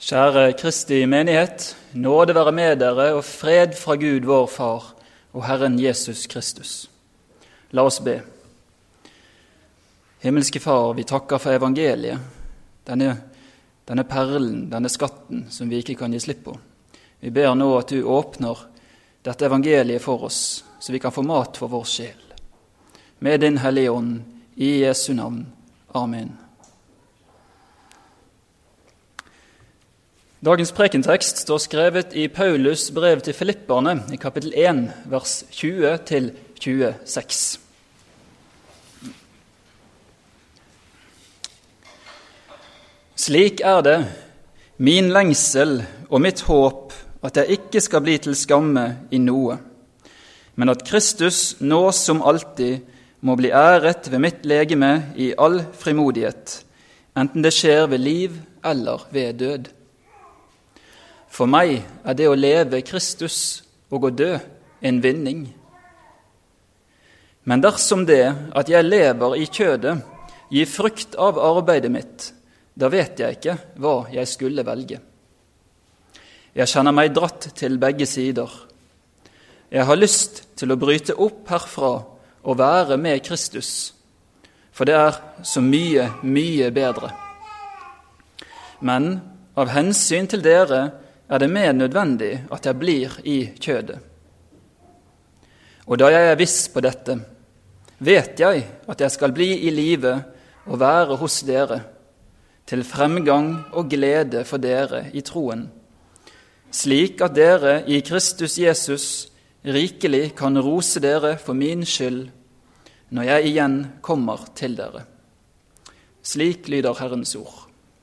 Kjære Kristi menighet, nåde være med dere og fred fra Gud vår Far og Herren Jesus Kristus. La oss be. Himmelske Far, vi takker for evangeliet, denne perlen, denne skatten som vi ikke kan gi slipp på. Vi ber nå at du åpner dette evangeliet for oss, så vi kan få mat for vår sjel. Med din Hellige Ånd, i Jesu navn. Amen. Dagens prekentekst står skrevet i Paulus brev til Filipperne i kapittel 1, vers 20-26. Slik er det, min lengsel og mitt håp, at jeg ikke skal bli til skamme i noe, men at Kristus nå som alltid må bli æret ved mitt legeme i all frimodighet, enten det skjer ved liv eller ved død. For meg er det å leve Kristus og å dø en vinning. Men dersom det at jeg lever i kjødet gir frukt av arbeidet mitt, da vet jeg ikke hva jeg skulle velge. Jeg kjenner meg dratt til begge sider. Jeg har lyst til å bryte opp herfra og være med Kristus, for det er så mye, mye bedre. Men av hensyn til dere er det mer nødvendig at jeg blir i kjødet. Og da jeg er viss på dette, vet jeg at jeg skal bli i live og være hos dere, til fremgang og glede for dere i troen, slik at dere i Kristus Jesus rikelig kan rose dere for min skyld, når jeg igjen kommer til dere. Slik lyder Herrens ord.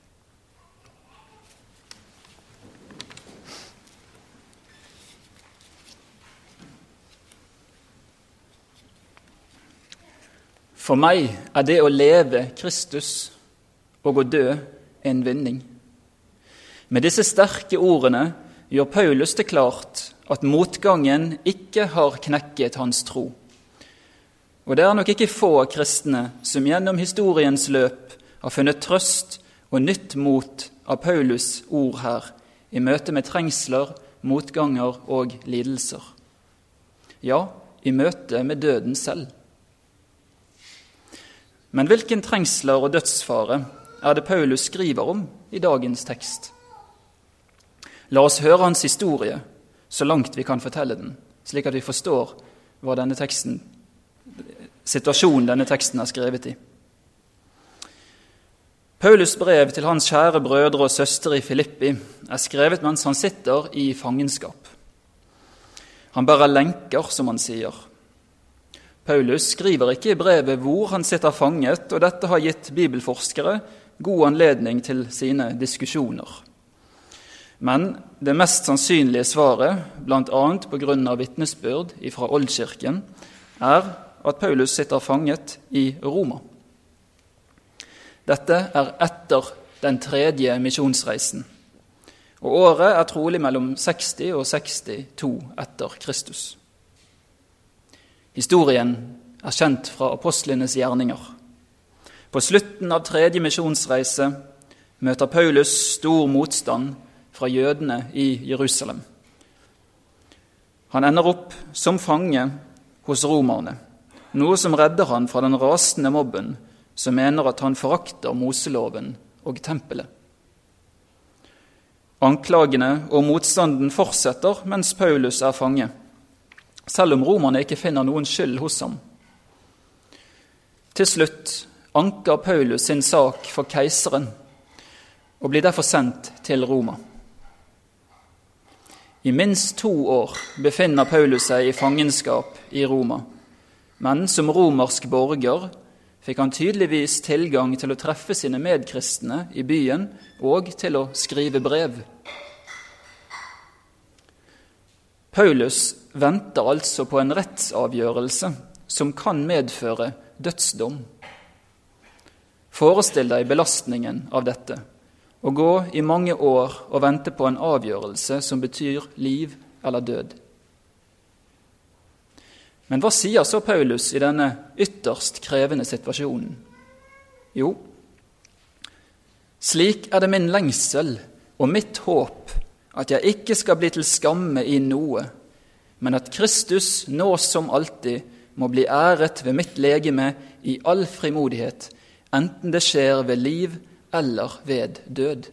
For meg er det å leve Kristus og å dø en vinning. Med disse sterke ordene gjør Paulus det klart at motgangen ikke har knekket hans tro. Og det er nok ikke få kristne som gjennom historiens løp har funnet trøst og nytt mot av Paulus ord her, i møte med trengsler, motganger og lidelser. Ja, i møte med døden selv. Men hvilken trengsler og dødsfare er det Paulus skriver om i dagens tekst? La oss høre hans historie, så langt vi kan fortelle den, slik at vi forstår hva situasjonen denne teksten er skrevet i. Paulus brev til hans kjære brødre og søstre i Filippi er skrevet mens han sitter i fangenskap. Han bærer lenker, som han sier. Paulus skriver ikke i brevet hvor han sitter fanget, og dette har gitt bibelforskere god anledning til sine diskusjoner. Men det mest sannsynlige svaret, blant annet på grunn av vitnesbyrd fra Oldkirken, er at Paulus sitter fanget i Roma. Dette er etter den 3. misjonsreisen, og året er trolig mellom 60 og 62 etter Kristus. Historien er kjent fra apostlenes gjerninger. På slutten av 3. misjonsreise møter Paulus stor motstand fra jødene i Jerusalem. Han ender opp som fange hos romerne, noe som redder han fra den rasende mobben som mener at han forakter Moseloven og tempelet. Anklagene og motstanden fortsetter mens Paulus er fange, selv om romerne ikke finner noen skyld hos ham. Til slutt anker Paulus sin sak for keiseren og blir derfor sendt til Roma. I minst 2 år befinner Paulus seg i fangenskap i Roma, men som romersk borger fikk han tydeligvis tilgang til å treffe sine medkristne i byen og til å skrive brev. Paulus venter altså på en rettsavgjørelse som kan medføre dødsdom. Forestill deg belastningen av dette, og gå i mange år og vente på en avgjørelse som betyr liv eller død. Men hva sier så Paulus i denne ytterst krevende situasjonen? Jo, slik er det min lengsel og mitt håp at jeg ikke skal bli til skamme i noe, men at Kristus nå som alltid må bli æret ved mitt legeme i all frimodighet, enten det skjer ved liv eller ved død.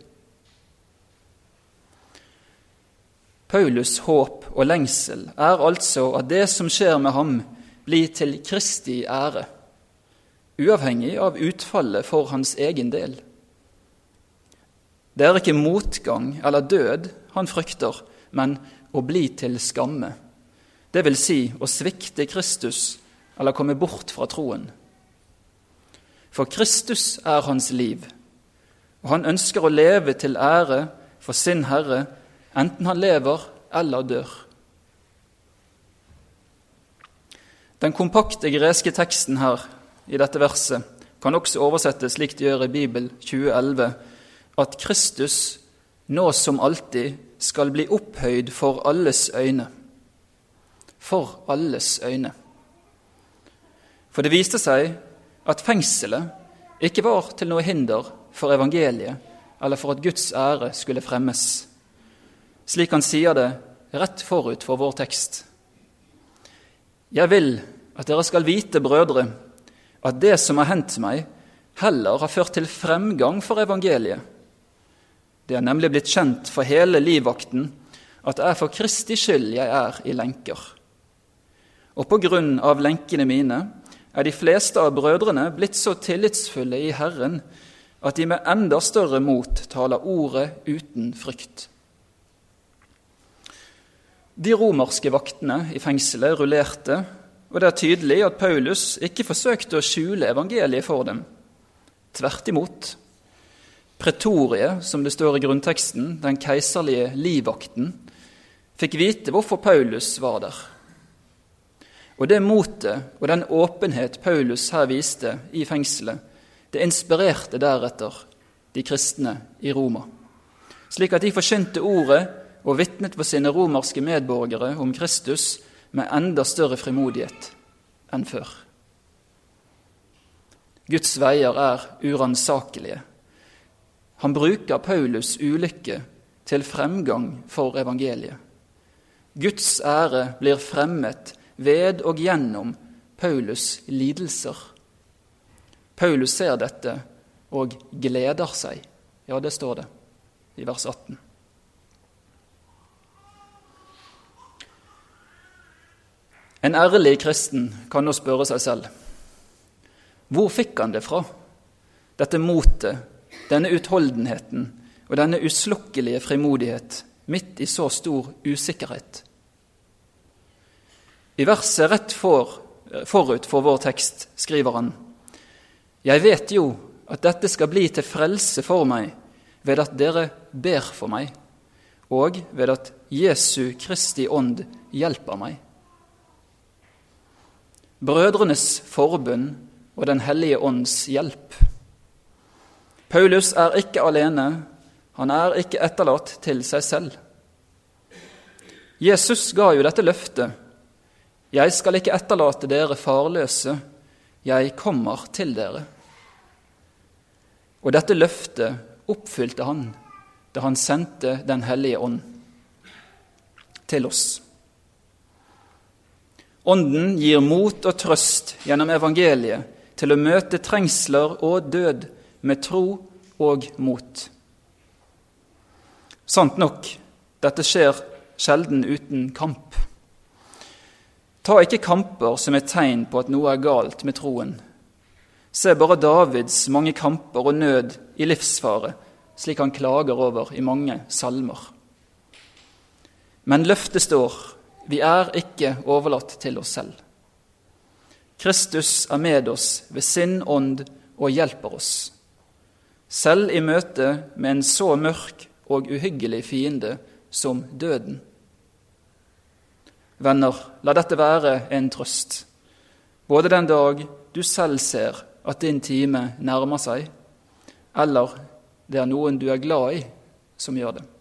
Paulus' håp og lengsel er altså at det som skjer med ham, blir til Kristi ære, uavhengig av utfallet for hans egen del. Det er ikke motgang eller død han frykter, men å bli til skamme. Det vil si å svikte Kristus eller komme bort fra troen. For Kristus er hans liv, og han ønsker å leve til ære for sin Herre, enten han lever eller dør. Den kompakte greske teksten her i dette verset kan også oversettes slik det gjør i Bibel 2011, at Kristus nå som alltid skal bli opphøyd for alles øyne. For alles øyne. For det viste seg at fengselet ikke var til noe hinder for evangeliet, eller for at Guds ære skulle fremmes. Slik han sier det rett forut for vår tekst. Jeg vil at dere skal vite, brødre, at det som har hendt meg, heller har ført til fremgang for evangeliet. Det er nemlig blitt kjent for hele livvakten at det er for Kristi skyld jeg er i lenker. Og på grunn av lenkene mine er de fleste av brødrene blitt så tillitsfulle i Herren at de med enda større mot taler ordet uten frykt. De romerske vaktene i fengselet rullerte, og det er tydelig at Paulus ikke forsøkte å skjule evangeliet for dem. Tvert imot. Pretoriet, som det står i grunnteksten, den keiserlige livvakten, fikk vite hvorfor Paulus var der. Og det motet og den åpenhet Paulus her viste i fengselet, det inspirerte deretter de kristne i Roma, slik at de forkynte ordet og vitnet for sine romerske medborgere om Kristus med enda større frimodighet enn før. Guds veier er uransakelige. Han bruker Paulus ulykke til fremgang for evangeliet. Guds ære blir fremmet ved og gjennom Paulus lidelser. Paulus ser dette og gleder seg. Ja, det står det i vers 18. En ærlig kristen kan nå spørre seg selv, hvor fikk han det fra? Dette motet, denne utholdenheten og denne uslukkelige frimodighet midt i så stor usikkerhet. I verset rett forut for vår tekst skriver han: «Jeg vet jo at dette skal bli til frelse for meg ved at dere ber for meg, og ved at Jesu Kristi ånd hjelper meg.» Brødrenes forbund og den hellige ånds hjelp. Paulus er ikke alene, han er ikke etterlatt til seg selv. Jesus ga jo dette løftet: «Jeg skal ikke etterlate dere farløse, jeg kommer til dere.» Og dette løftet oppfylte han da han sendte den hellige ånd til oss. Ånden gir mot og trøst gjennom evangeliet til å møte trengsler og død med tro og mot. Sant nok, dette skjer sjelden uten kamp. Ta ikke kamper som et tegn på at noe er galt med troen. Se bare Davids mange kamper og nød i livsfare, slik han klager over i mange salmer. Men løftet står: vi er ikke overlatt til oss selv. Kristus er med oss ved sin ånd og hjelper oss, selv i møte med en så mørk og uhyggelig fiende som døden. Venner, la dette være en trøst, både den dag du selv ser at din time nærmer seg, eller det er noen du er glad i som gjør det.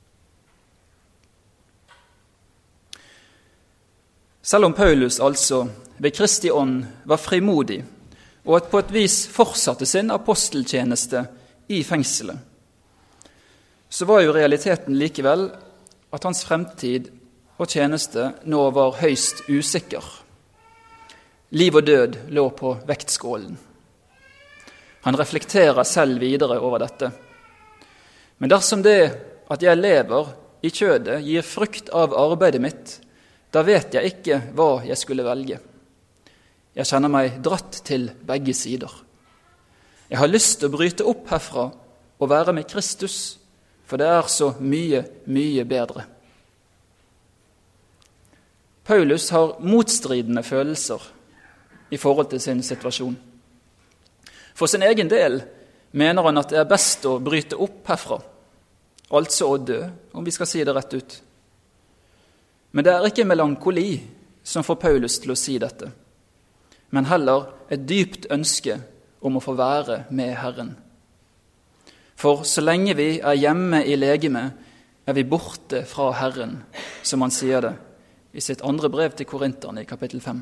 Selv om Paulus altså ved Kristi ånd var frimodig, og at på et vis fortsatte sin aposteltjeneste i fengselet, så var jo realiteten likevel at hans fremtid og tjeneste nå var høyst usikker. Liv og død lå på vektskålen. Han reflekterer selv videre over dette. Men dersom det at jeg lever i kjødet gir frukt av arbeidet mitt, da vet jeg ikke hva jeg skulle velge. Jeg kjenner meg dratt til begge sider. Jeg har lyst til å bryte opp herfra og være med Kristus, for det er så mye, mye bedre. Paulus har motstridende følelser i forhold til sin situasjon. For sin egen del mener han at det er best å bryte opp herfra, altså å dø, om vi skal si det rett ut. Men det er ikke melankoli som får Paulus til å si dette, men heller et dypt ønske om å få være med Herren. For så lenge vi er hjemme i legeme, er vi borte fra Herren, som han sier det i sitt andre brev til Korinterne i kapittel 5.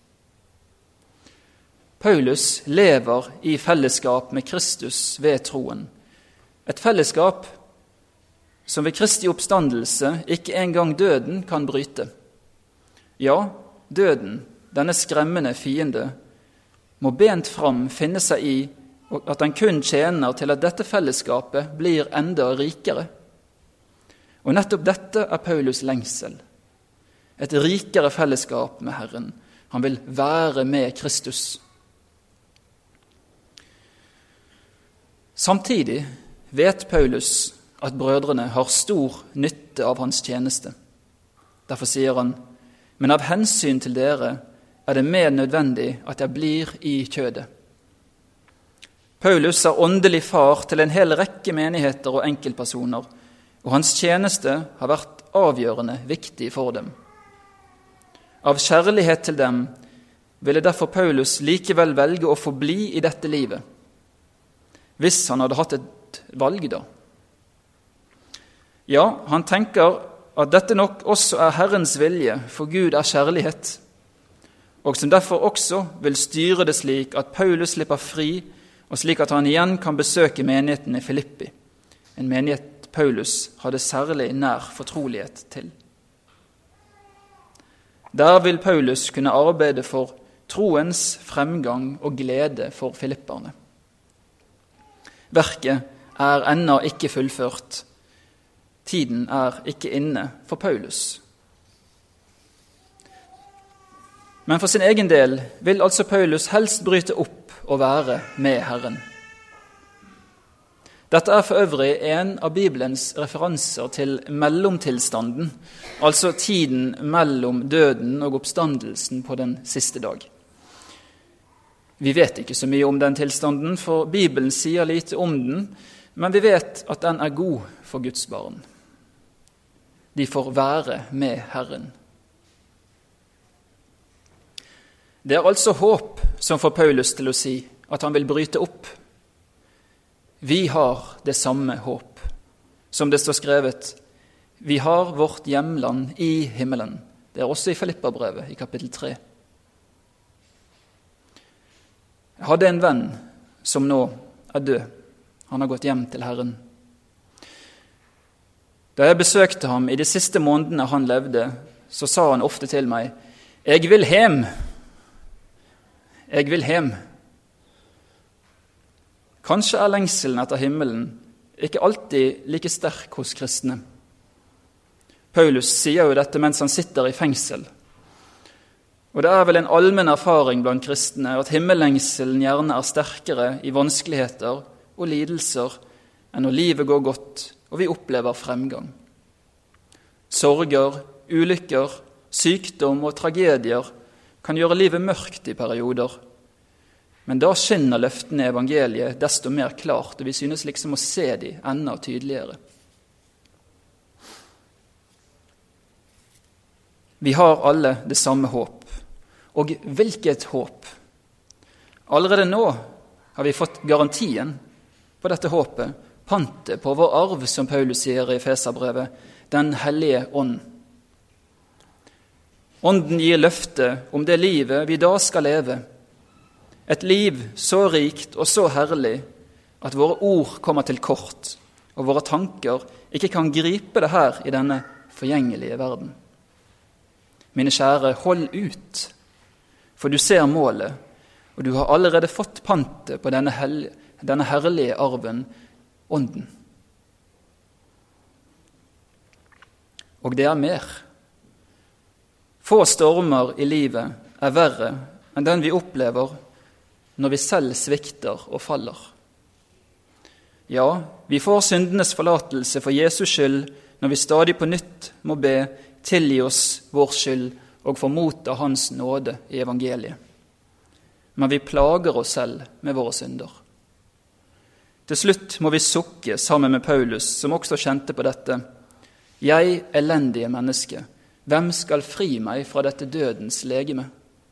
Paulus lever i fellesskap med Kristus ved troen. Et fellesskap som ved Kristi oppstandelse ikke engang døden kan bryte. Ja, døden, denne skremmende fiende, må bent fram finne seg i at den kun tjener til at dette fellesskapet blir enda rikere. Og nettopp dette er Paulus lengsel. Et rikere fellesskap med Herren. Han vil være med Kristus. Samtidig vet Paulus at brødrene har stor nytte av hans tjeneste. Derfor sier han, men av hensyn til dere er det mer nødvendig at jeg blir i kjødet. Paulus er åndelig far til en hel rekke menigheter og enkeltpersoner, og hans tjeneste har vært avgjørende viktig for dem. Av kjærlighet til dem ville derfor Paulus likevel velge å forbli i dette livet, hvis han hadde hatt et valg da. Ja, han tenker at dette nok også er Herrens vilje, for Gud er kjærlighet, og som derfor også vil styre det slik at Paulus slipper fri, og slik at han igjen kan besøke menigheten i Filippi, en menighet Paulus hadde særlig nær fortrolighet til. Der vil Paulus kunne arbeide for troens fremgang og glede for filipperne. Verket er ennå ikke fullført. Tiden er ikke inne for Paulus. Men for sin egen del vil altså Paulus helst bryte opp og være med Herren. Dette er for øvrig en av Bibelens referanser til mellomtilstanden, altså tiden mellom døden og oppstandelsen på den siste dag. Vi vet ikke så mye om den tilstanden, for Bibelen sier lite om den, men vi vet at den er god for Guds barn. De får være med Herren. Det er altså håp som får Paulus til å si at han vil bryte opp. Vi har det samme håp, som det står skrevet. Vi har vårt hjemland i himmelen. Det er også i Filipperbrevet i kapittel 3. Jeg hadde en venn som nå er død. Han har gått hjem til Herren. Da jeg besøkte ham i de siste månedene han levde, så sa han ofte til meg, «Jeg vil hjem! Jeg vil hjem!» Kanskje er lengselen etter himmelen ikke alltid like sterk hos kristne. Paulus sier jo dette mens han sitter i fengsel. Og det er vel en allmenn erfaring blant kristne at himmellengselen gjerne er sterkere i vanskeligheter og lidelser enn når livet går godt og vi opplever fremgang. Sorger, ulykker, sykdom og tragedier kan gjøre livet mørkt i perioder. Men da skinner løftene i evangeliet desto mer klart, og vi synes liksom å se de enda tydeligere. Vi har alle det samme håp. Og hvilket håp! Allerede nå har vi fått garantien på dette håpet, pantet på vår arv, som Paulus sier i Efeserbrevet, den hellige ånd. Ånden gir løfte om det livet vi da skal leve. Et liv så rikt og så herlig at våre ord kommer til kort, og våre tanker ikke kan gripe det her i denne forgjengelige verden. Mine kjære, hold ut, for du ser målet, og du har allerede fått pantet på denne herlige arven, ånden. Og det er mer. Få stormer i livet er verre enn den vi opplever når vi selv svikter og faller. Ja, vi får syndenes forlatelse for Jesus skyld når vi stadig på nytt må be, tilgi oss vår skyld og få motta hans nåde i evangeliet. Men vi plager oss selv med våre synder. Til slutt må vi sukke sammen med Paulus, som også kjente på dette. Jeg, elendige menneske, hvem skal fri meg fra dette dødens legeme?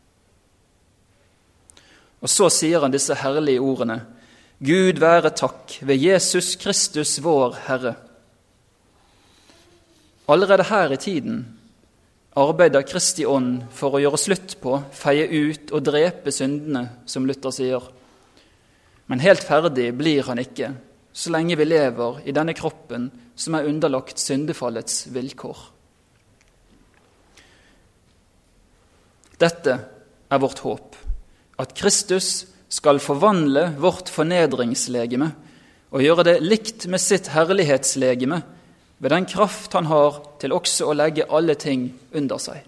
Og så sier han disse herlige ordene. Gud være takk ved Jesus Kristus vår Herre. Allerede her i tiden arbeider Kristi ånd for å gjøre slutt på, feie ut og drepe syndene, som Luther sier. Men helt ferdig blir han ikke, så lenge vi lever i denne kroppen som er underlagt syndefallets vilkår. Dette er vårt håp, at Kristus skal forvandle vårt fornedringslegeme og gjøre det likt med sitt herlighetslegeme ved den kraft han har til også å legge alle ting under seg.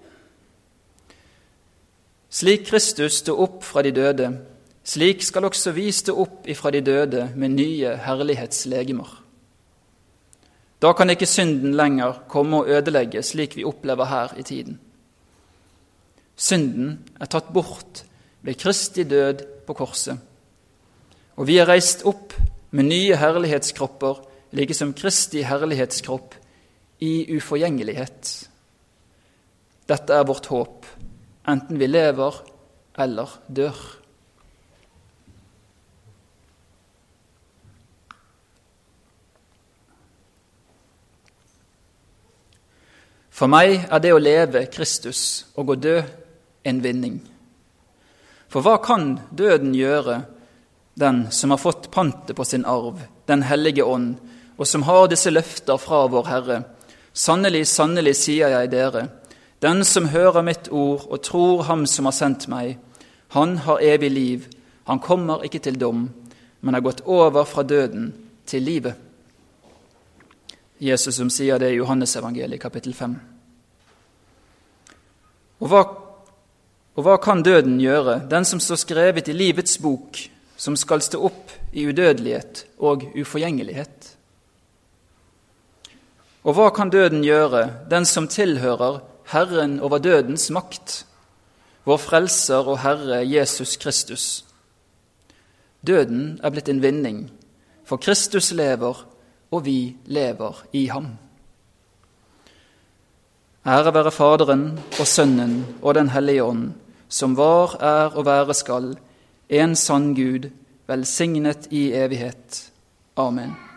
Slik Kristus stod opp fra de døde, slik skal også vi stå opp ifra de døde med nye herlighetslegemer. Da kan ikke synden lenger komme og ødelegge slik vi opplever her i tiden. Synden er tatt bort ved Kristi død på korset, og vi er reist opp med nye herlighetskropper, like som Kristi herlighetskropp i uforgjengelighet. Dette er vårt håp, enten vi lever eller dør. For meg er det å leve Kristus og å dø en vinning. For hva kan døden gjøre, den som har fått pantet på sin arv, den hellige ånd, og som har disse løfter fra vår Herre? Sannelig, sannelig, sier jeg dere, den som hører mitt ord og tror ham som har sendt meg, han har evig liv, han kommer ikke til dom, men har gått over fra døden til livet. Jesus som sier det i Johannes evangeliet kapittel 5. Og hva kan døden gjøre, den som står skrevet i livets bok, som skal stå opp i udødelighet og uforgjengelighet? Og hva kan døden gjøre, den som tilhører Herren over dødens makt, vår frelser og Herre Jesus Kristus? Døden er blitt en vinning, for Kristus lever, og vi lever i ham. Ære være Faderen og Sønnen og den hellige ånd, som var, er og være skal, en sann Gud, velsignet i evighet. Amen.